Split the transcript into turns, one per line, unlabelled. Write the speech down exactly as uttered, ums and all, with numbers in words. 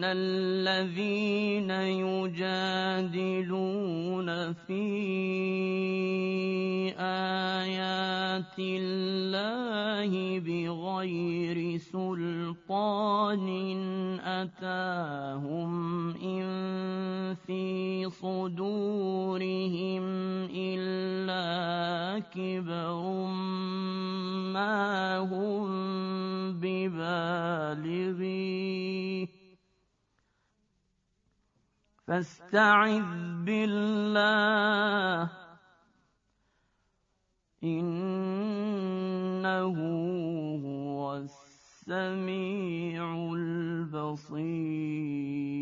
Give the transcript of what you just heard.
إِنَّ الَّذِينَ يُجَادِلُونَ فِي آيَاتِ اللَّهِ بِغَيْرِ سُلْطَانٍ أَتَاهُمْ إِن فِي صُدُورِهِمْ إِلَّا كِبْرٌ مَّا هُم بِبَالِغِيهِ فَاسْتَعِذْ بِاللَّهِ إِنَّهُ هُوَ السَّمِيعُ الْبَصِيرُ.